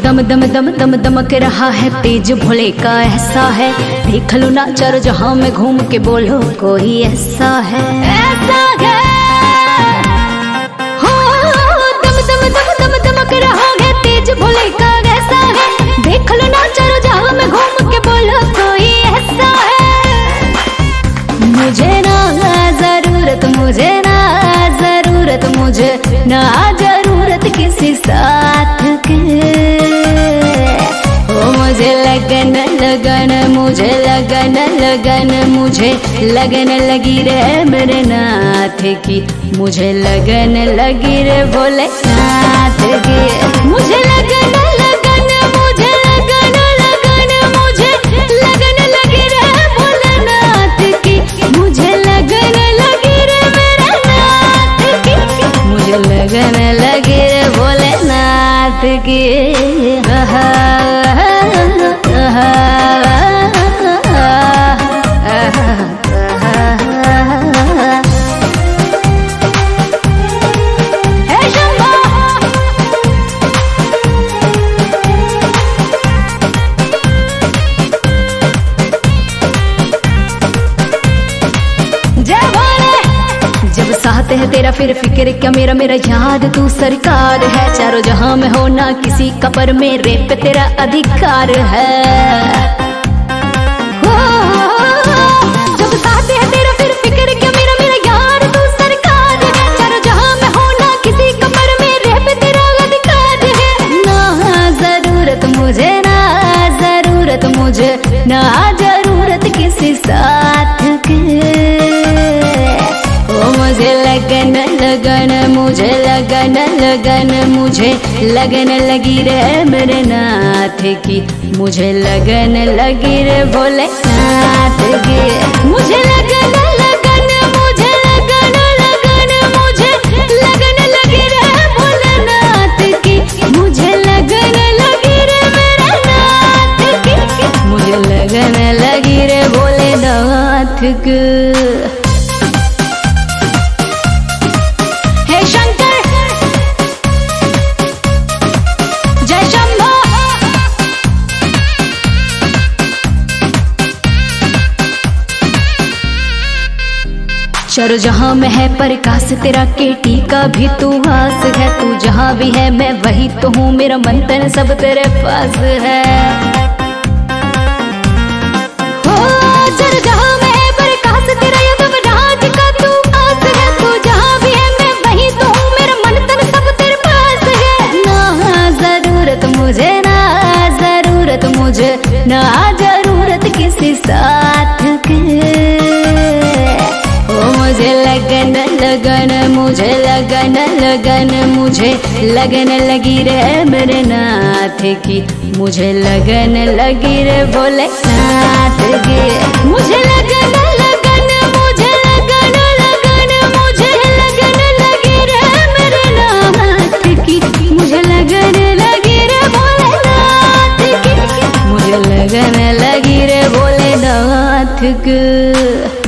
दम दम दम दम दमक रहा है तेज भोले का ऐसा है, देख लो ना चारों जहां में घूम के बोलो कोई ऐसा है, ऐसा है। हो दम दम दम दम दमक रहा है तेज भोले का ऐसा है, देख लो ना चारों जहां में घूम के बोलो कोई ऐसा है। मुझे ना जरूरत, मुझे ना जरूरत, मुझे ना जरूरत किसी साथ के। ओ मुझे लगन लगन, मुझे लगन लगन, मुझे लगन लगी रे मेरे नाथ की, मुझे लगन लगी रे भोलेनाथ की। मुझे लगन लगन, मुझे लगन लगन, मुझे लगन लगी रे भोलेनाथ की, मुझे लगन लगी रे मेरे नाथ की, मुझे लगन लगी रे भोलेनाथ की। जब साथ है तेरा फिर फिक्र क्या मेरा, मेरा याद तू सरकार है, चारों जहां में हो ना किसी का पर मेरे पे तेरा अधिकार है। जब साथ है तेरा फिर फिक्र क्या मेरा, मेरा याद तू सरकार है, चारों जहां में हो ना किसी का पर मेरे पे तेरा अधिकार है। ना जरूरत मुझे, ना जरूरत मुझे, ना जरूरत किसी साथ के। मुझे लगन लगन, मुझे लगन लगन, मुझे लगन लगी रे मेरे नाथ की, मुझे लगन लगी रे भोलेनाथ की। मुझे लगन लगन, मुझे लगन लगन, मुझे लगन लगी रे भोलेनाथ की, मुझे लगन लगी रे मेरे नाथ की, मुझे लगन लगी रे भोलेनाथ की। चारों जहां में है प्रकाश तेरा, केटी का भी तू आस है, तू जहां भी है मैं वही तो हूँ, मेरा मन तन सब तेरे पास है। हो चारों जहां में है प्रकाश तेरा, यदम राज का तू आस है, तू जहां भी है मैं वही तो हूँ, मेरा मन तन सब तेरे पास है। ना जरूरत मुझे, ना जरूरत मुझे, ना जरूरत किसी साथ के। मुझे लगन लगन, मुझे लगन लगन, मुझे लगन लगी रे मेरे नाथ की, मुझे लगन लगी रे भोलेनाथ की। मुझे लगन लगन, मुझे लगन लगन, मुझे लगन लगी रे मेरे नाथ की, मुझे लगन लगी रे भोलेनाथ की, मुझे लगन लगी रे भोलेनाथ की।